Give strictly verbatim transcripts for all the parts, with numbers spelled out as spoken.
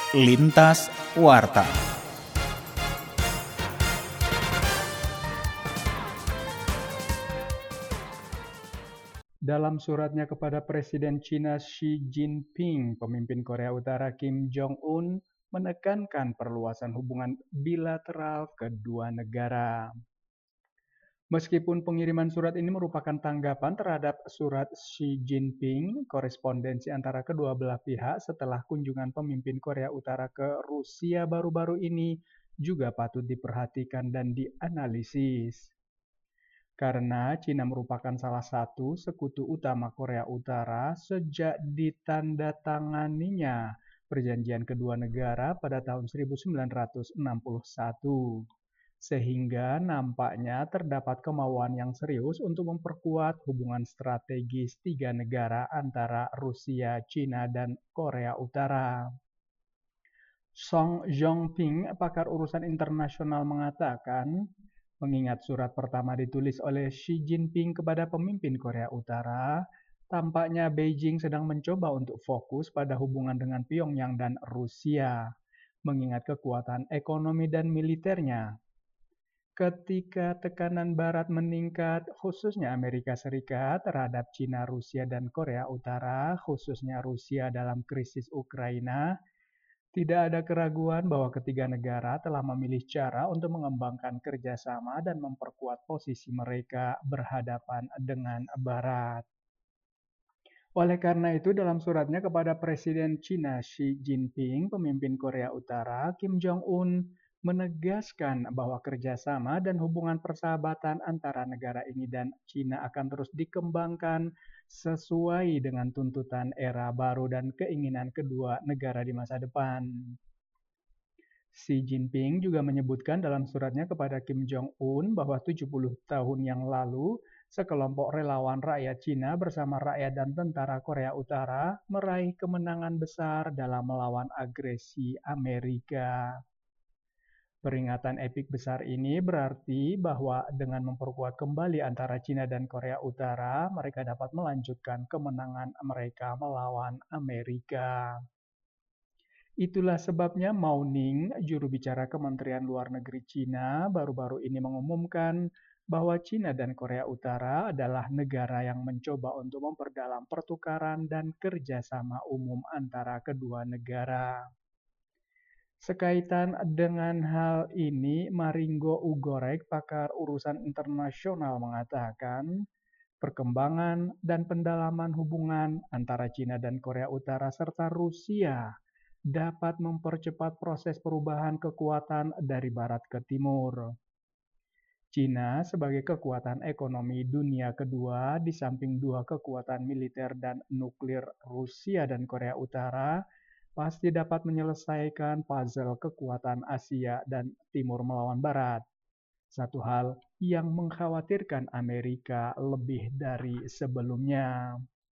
Lintas Warta. Dalam suratnya kepada Presiden China Xi Jinping, pemimpin Korea Utara Kim Jong-un menekankan perluasan hubungan bilateral kedua negara. Meskipun pengiriman surat ini merupakan tanggapan terhadap surat Xi Jinping, korespondensi antara kedua belah pihak setelah kunjungan pemimpin Korea Utara ke Rusia baru-baru ini juga patut diperhatikan dan dianalisis. Karena Cina merupakan salah satu sekutu utama Korea Utara sejak ditandatanganinya perjanjian kedua negara pada tahun seribu sembilan ratus enam puluh satu. Sehingga nampaknya terdapat kemauan yang serius untuk memperkuat hubungan strategis tiga negara antara Rusia, Cina, dan Korea Utara. Song Zhongping, pakar urusan internasional, mengatakan, mengingat surat pertama ditulis oleh Xi Jinping kepada pemimpin Korea Utara, tampaknya Beijing sedang mencoba untuk fokus pada hubungan dengan Pyongyang dan Rusia, mengingat kekuatan ekonomi dan militernya. Ketika tekanan Barat meningkat, khususnya Amerika Serikat terhadap Cina, Rusia, dan Korea Utara, khususnya Rusia dalam krisis Ukraina, tidak ada keraguan bahwa ketiga negara telah memilih cara untuk mengembangkan kerjasama dan memperkuat posisi mereka berhadapan dengan Barat. Oleh karena itu, dalam suratnya kepada Presiden China Xi Jinping, pemimpin Korea Utara Kim Jong-un menegaskan bahwa kerjasama dan hubungan persahabatan antara negara ini dan Cina akan terus dikembangkan sesuai dengan tuntutan era baru dan keinginan kedua negara di masa depan. Xi Jinping juga menyebutkan dalam suratnya kepada Kim Jong-un bahwa tujuh puluh tahun yang lalu, sekelompok relawan rakyat Cina bersama rakyat dan tentara Korea Utara meraih kemenangan besar dalam melawan agresi Amerika. Peringatan epik besar ini berarti bahwa dengan memperkuat kembali antara Cina dan Korea Utara, mereka dapat melanjutkan kemenangan mereka melawan Amerika. Itulah sebabnya Mao Ning, juru bicara Kementerian Luar Negeri Cina, baru-baru ini mengumumkan bahwa Cina dan Korea Utara adalah negara yang mencoba untuk memperdalam pertukaran dan kerjasama umum antara kedua negara. Sekaitan dengan hal ini, Maringo Ugorek, pakar urusan internasional, mengatakan perkembangan dan pendalaman hubungan antara Cina dan Korea Utara serta Rusia dapat mempercepat proses perubahan kekuatan dari barat ke timur. Cina sebagai kekuatan ekonomi dunia kedua di samping dua kekuatan militer dan nuklir Rusia dan Korea Utara pasti dapat menyelesaikan puzzle kekuatan Asia dan Timur melawan Barat. Satu hal yang mengkhawatirkan Amerika lebih dari sebelumnya.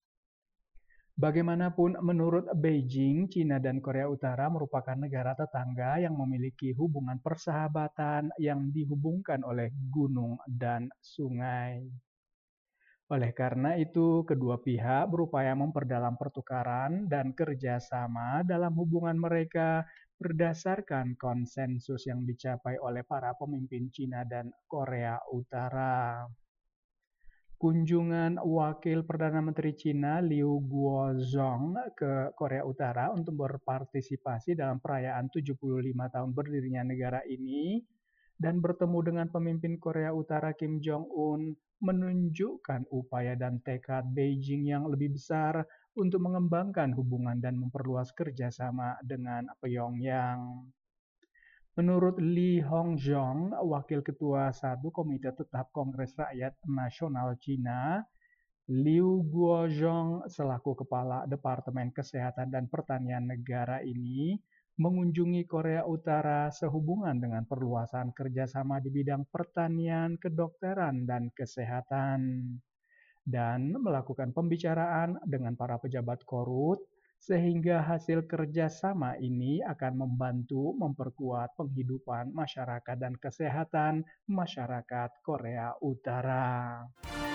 Bagaimanapun, menurut Beijing, Cina dan Korea Utara merupakan negara tetangga yang memiliki hubungan persahabatan yang dihubungkan oleh gunung dan sungai. Oleh karena itu, kedua pihak berupaya memperdalam pertukaran dan kerjasama dalam hubungan mereka berdasarkan konsensus yang dicapai oleh para pemimpin Cina dan Korea Utara. Kunjungan Wakil Perdana Menteri Cina Liu Guozhong ke Korea Utara untuk berpartisipasi dalam perayaan tujuh puluh lima tahun berdirinya negara ini dan bertemu dengan pemimpin Korea Utara Kim Jong-un menunjukkan upaya dan tekad Beijing yang lebih besar untuk mengembangkan hubungan dan memperluas kerjasama dengan Pyongyang. Menurut Li Hongzhong, Wakil Ketua satu Komite Tetap Kongres Rakyat Nasional Cina, Liu Guozhong selaku Kepala Departemen Kesehatan dan Pertanian negara ini mengunjungi Korea Utara sehubungan dengan perluasan kerjasama di bidang pertanian, kedokteran, dan kesehatan, dan melakukan pembicaraan dengan para pejabat Korut, sehingga hasil kerjasama ini akan membantu memperkuat penghidupan masyarakat dan kesehatan masyarakat Korea Utara.